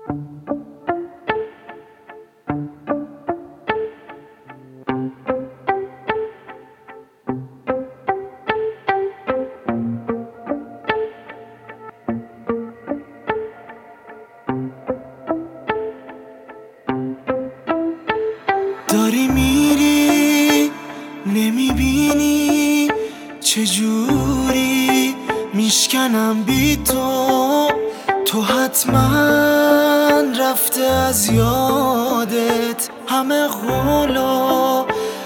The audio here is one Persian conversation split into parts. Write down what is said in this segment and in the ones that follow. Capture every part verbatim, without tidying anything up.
داری میری نمیبینی چجوری میشکنم بی تو. تو حتما رفته از یادت همه قول و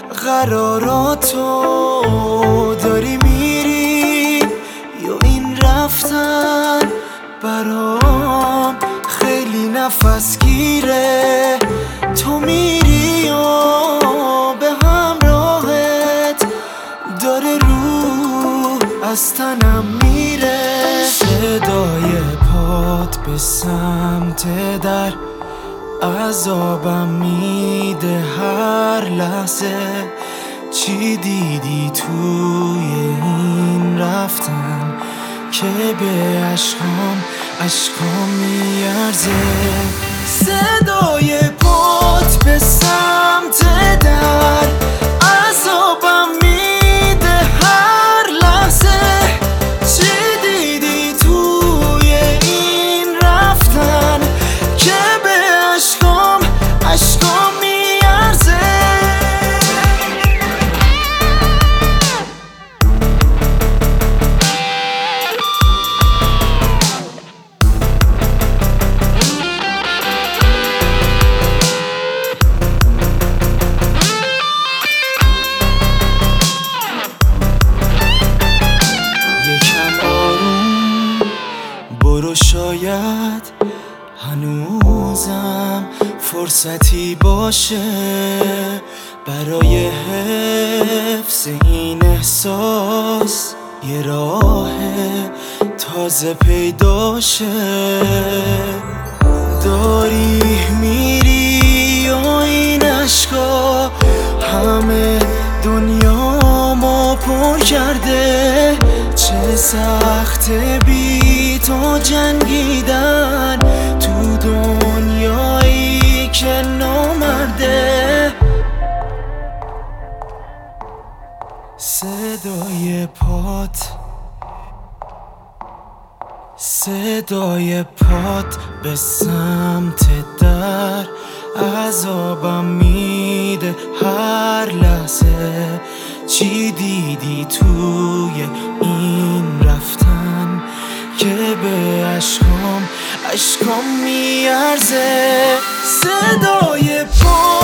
قراراتو. داری میری یا این رفتن برام خیلی نفس گیره. تو میری و به همراهت داره روح از تنم میره. صدای پات به سمت در عذابم میده هر لحظه. چی دیدی توی این رفتن که به عشقام عشقام میارزه. صدای پات به سمت در عذابم میده هر لحظه. چی دیدی توی این رفتن که به عشقام عشقام میارزه. برو شاید هنوزم فرصتی باشه برای حفظ این احساس. یه راه تازه پیداشه. داری میری و این عشقا همه دنیامو پر کرده. چه سخته بی تو جنگیدن تو دنیایی که نامرده. صدای پات صدای پات به سمت در عذابم میده هر لحظه. چی دیدی توی این رفتن که به عشقام عشقام میارزه. صدای پات